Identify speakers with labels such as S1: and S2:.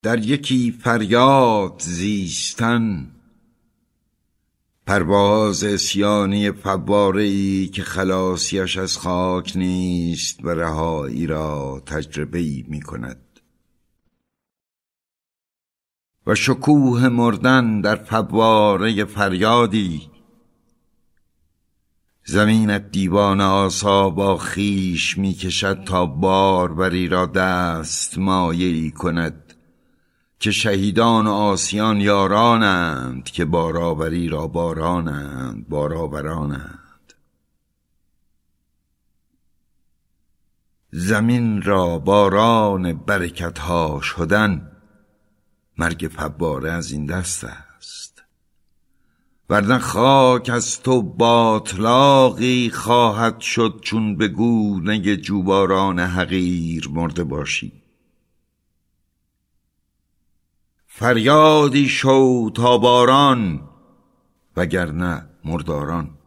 S1: در یکی فریاد زیستن، پرواز عصیانی فواره‌ای که خلاصیش از خاک نیست و رهایی را تجربه‌ای می‌کند. و شکوه مردن در فواره فریادی، زمینت دیوانه آسا با خویش می‌کشد تا باربری را دست مایه‌ای کند که شهیدان و عاصیان یارانند که بارآوری را بارانند، بارآورانند. زمین را باران برکت‌ها شدن، مرگ فواره از این دست است. ورنه خاک از تو باطلاقی خواهد شد چون به گونه جوباران حقیر مرده باشی. فریادی شو تا باران، وگرنه مرداران.